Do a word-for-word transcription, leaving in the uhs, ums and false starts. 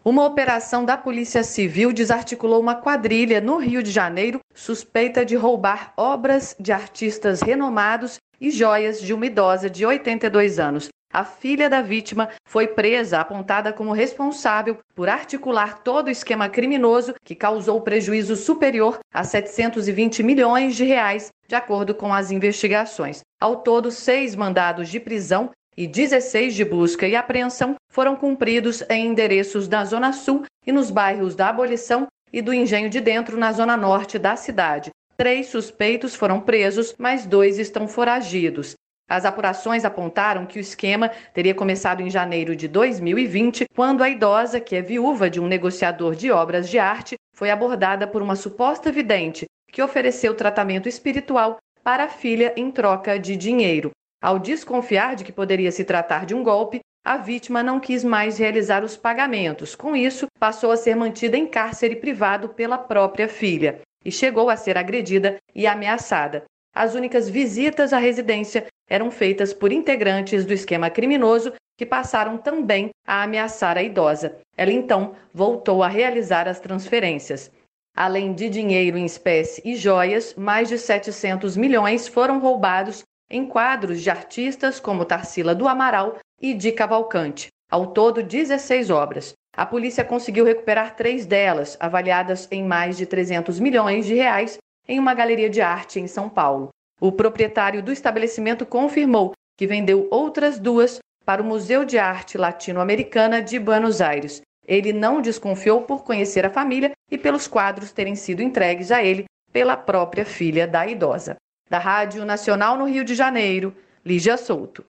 Uma operação da Polícia Civil desarticulou uma quadrilha no Rio de Janeiro suspeita de roubar obras de artistas renomados e joias de uma idosa de oitenta e dois anos. A filha da vítima foi presa, apontada como responsável por articular todo o esquema criminoso que causou prejuízo superior a setecentos e vinte milhões de reais, de acordo com as investigações. Ao todo, seis mandados de prisão e dezesseis de busca e apreensão foram cumpridos em endereços da Zona Sul e nos bairros da Abolição e do Engenho de Dentro, na Zona Norte da cidade. Três suspeitos foram presos, mas dois estão foragidos. As apurações apontaram que o esquema teria começado em janeiro de dois mil e vinte, quando a idosa, que é viúva de um negociador de obras de arte, foi abordada por uma suposta vidente que ofereceu tratamento espiritual para a filha em troca de dinheiro. Ao desconfiar de que poderia se tratar de um golpe, a vítima não quis mais realizar os pagamentos. Com isso, passou a ser mantida em cárcere privado pela própria filha e chegou a ser agredida e ameaçada. As únicas visitas à residência eram feitas por integrantes do esquema criminoso que passaram também a ameaçar a idosa. Ela então voltou a realizar as transferências. Além de dinheiro em espécie e joias, mais de setecentos milhões foram roubados em quadros de artistas como Tarsila do Amaral e Di Cavalcante. Ao todo, dezesseis obras. A polícia conseguiu recuperar três delas, avaliadas em mais de trezentos milhões de reais, em uma galeria de arte em São Paulo. O proprietário do estabelecimento confirmou que vendeu outras duas para o Museu de Arte Latino-Americana de Buenos Aires. Ele não desconfiou por conhecer a família e pelos quadros terem sido entregues a ele pela própria filha da idosa. Da Rádio Nacional no Rio de Janeiro, Lígia Souto.